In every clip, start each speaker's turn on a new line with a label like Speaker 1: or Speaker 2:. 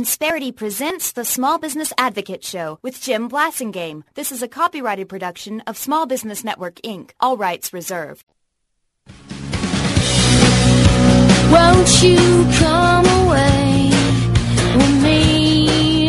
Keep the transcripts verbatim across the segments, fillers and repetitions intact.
Speaker 1: Insperity presents the Small Business Advocate Show with Jim Blasingame. This is a copyrighted production of Small Business Network, Incorporated. All rights reserved.
Speaker 2: Won't you come away with me?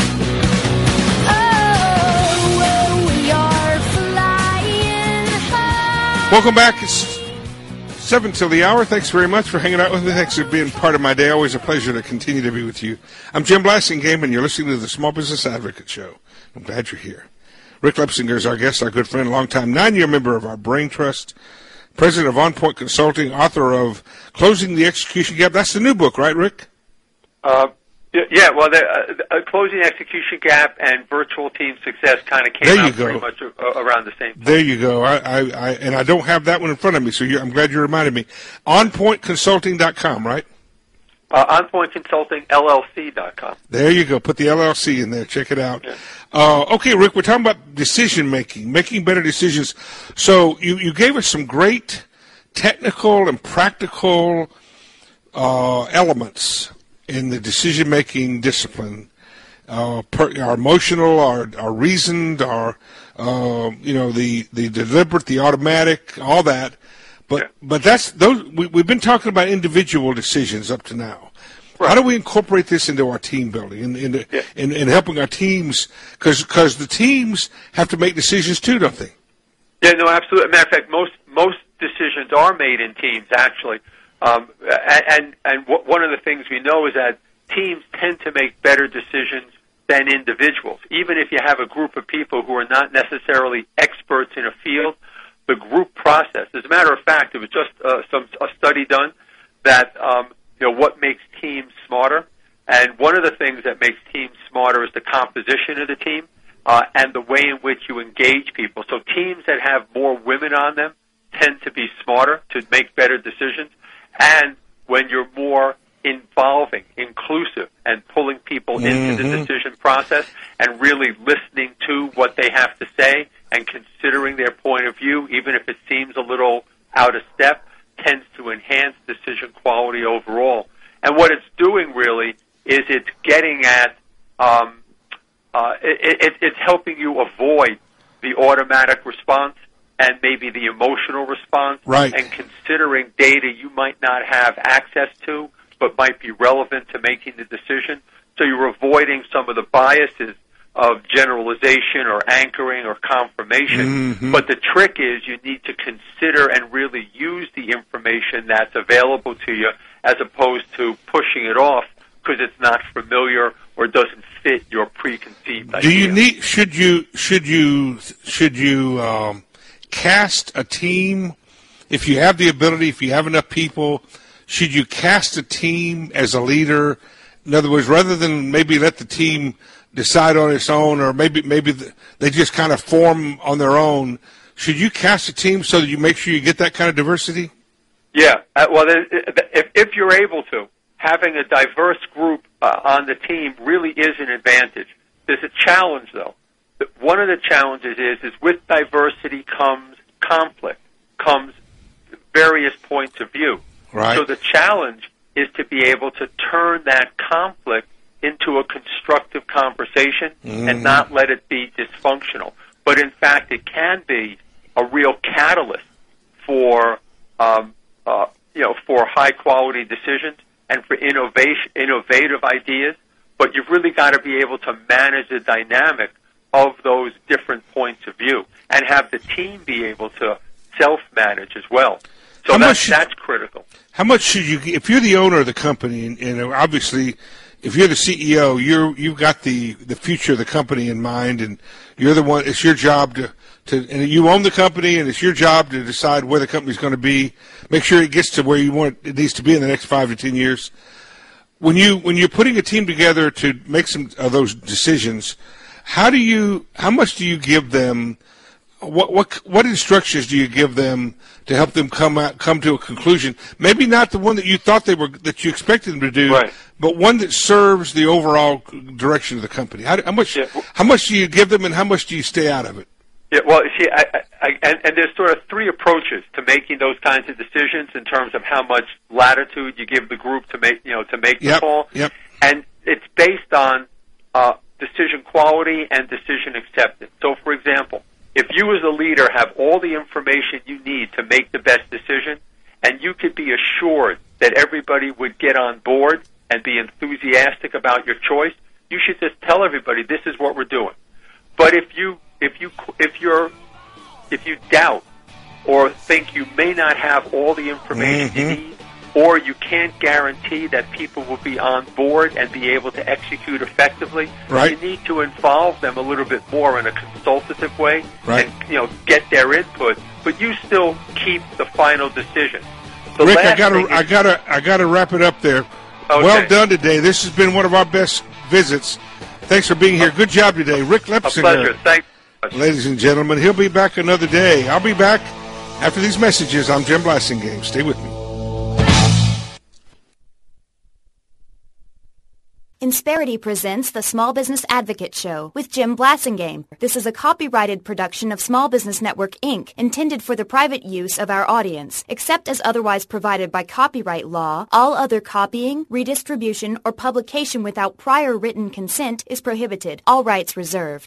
Speaker 2: Oh, well, we are flying high.
Speaker 3: Welcome back. It's seven till the hour. Thanks very much for hanging out with me. Thanks for being part of my day. Always a pleasure to continue to be with you. I'm Jim Blasingame, and you're listening to the Small Business Advocate Show. I'm glad you're here. Rick Lepsinger is our guest, our good friend, longtime nine-year member of our Brain Trust, president of On Point Consulting, author of Closing the Execution Gap. That's the new book, right, Rick?
Speaker 4: Uh, yeah, well, the, uh, Closing the Execution Gap and Virtual Team Success kind of came out pretty much uh, around the same time.
Speaker 3: There you go. I, I, I, and I don't have that one in front of me, so you're, I'm glad you reminded me. on point consulting dot com, right?
Speaker 4: Uh, on point consulting L L C dot com.
Speaker 3: There you go. Put the L L C in there. Check it out.
Speaker 4: Yeah.
Speaker 3: Uh, okay, Rick, we're talking about decision-making, making better decisions. So you, you gave us some great technical and practical uh, elements in the decision-making discipline. Uh, per, our emotional, our, our reasoned, our, uh, you know, the, the deliberate, the automatic, all that. But
Speaker 4: yeah.
Speaker 3: but that's those. We, we've been talking about individual decisions up to now.
Speaker 4: Right.
Speaker 3: How do we incorporate this into our team building and in, in,
Speaker 4: yeah.
Speaker 3: in, in helping our teams? Because because the teams have to make decisions too, don't they?
Speaker 4: Yeah, no, absolutely. Matter of fact, most most decisions are made in teams, actually. Um, and and w- one of the things we know is that teams tend to make better decisions than individuals. Even if you have a group of people who are not necessarily experts in a field, the group process. As a matter of fact, it was just uh, some a study done that um, you know what makes teams smarter, and one of the things that makes teams smarter is the composition of the team uh, and the way in which you engage people. So teams that have more women on them tend to be smarter, to make better decisions, and when you're more involving, inclusive, and pulling people into
Speaker 3: Mm-hmm.
Speaker 4: the decision process and really listening to what they have to say and considering their point of view, even if it seems a little out of step, tends to enhance decision quality overall. And what it's doing really is it's getting at, um, uh, it, it, it's helping you avoid the automatic response and maybe the emotional response,
Speaker 3: right.
Speaker 4: and considering data you might not have access to but might be relevant to making the decision. So you're avoiding some of the biases of generalization or anchoring or confirmation.
Speaker 3: Mm-hmm.
Speaker 4: But the trick is you need to consider and really use the information that's available to you as opposed to pushing it off because it's not familiar or doesn't fit your preconceived idea.
Speaker 3: Do you need? Should you? Should you? Should you um, cast a team? If you have the ability, if you have enough people, should you cast a team as a leader? In other words, rather than maybe let the team decide on its own, or maybe maybe they just kind of form on their own, should you cast a team so that you make sure you get that kind of diversity?
Speaker 4: Yeah. Uh, well, if, if you're able to, having a diverse group uh, on the team really is an advantage. There's a challenge, though. One of the challenges is, is with diversity comes conflict, comes various points of view.
Speaker 3: Right.
Speaker 4: So the challenge is to be able to turn that conflict into a constructive conversation
Speaker 3: mm-hmm.
Speaker 4: and not let it be dysfunctional. But in fact, it can be a real catalyst for um, uh, you know for high quality decisions and for innovation, innovative ideas. But you've really got to be able to manage the dynamic of those different points of view and have the team be able to self-manage as well. So
Speaker 3: how
Speaker 4: that's,
Speaker 3: much should,
Speaker 4: that's critical.
Speaker 3: How much should you, if you're the owner of the company, and, and obviously if you're the C E O, you're, you've got the, the future of the company in mind, and you're the one, it's your job to, to, and you own the company, and it's your job to decide where the company's going to be, make sure it gets to where you want it needs to be in the next five to ten years. When you, when you're putting a team together to make some of those decisions, how do you, how much do you give them? What what what instructions do you give them to help them come out, come to a conclusion? Maybe not the one that you thought they were that you expected them to do,
Speaker 4: right.
Speaker 3: but one that serves the overall direction of the company. How, how much
Speaker 4: yeah.
Speaker 3: how much do you give them, and how much do you stay out of it?
Speaker 4: Yeah, well, see, I, I, I, and, and there's sort of three approaches to making those kinds of decisions in terms of how much latitude you give the group to make, you know, to make
Speaker 3: yep.
Speaker 4: the call.
Speaker 3: Yep.
Speaker 4: And it's based on uh, decision quality and decision acceptance. So, for example, if you as a leader have all the information you need to make the best decision, and you could be assured that everybody would get on board and be enthusiastic about your choice, you should just tell everybody this is what we're doing. But if you if you if you're if you doubt or think you may not have all the information
Speaker 3: mm-hmm.
Speaker 4: you need, or you can't guarantee that people will be on board and be able to execute effectively,
Speaker 3: right.
Speaker 4: you need to involve them a little bit more in a consultative way
Speaker 3: right.
Speaker 4: and, you know, get their input, but you still keep the final decision. The
Speaker 3: Rick,
Speaker 4: last
Speaker 3: I gotta,
Speaker 4: thing
Speaker 3: I
Speaker 4: is,
Speaker 3: gotta, I gotta wrap it up there.
Speaker 4: Okay.
Speaker 3: Well done today. This has been one of our best visits. Thanks for being here. Good job today, Rick Lepsinger.
Speaker 4: A pleasure. Thanks.
Speaker 3: Ladies and gentlemen, he'll be back another day. I'll be back after these messages. I'm Jim Blasingame. Stay with me.
Speaker 1: Insperity presents the Small Business Advocate Show with Jim Blasingame. This is a copyrighted production of Small Business Network, Incorporated, intended for the private use of our audience. Except as otherwise provided by copyright law, all other copying, redistribution, or publication without prior written consent is prohibited. All rights reserved.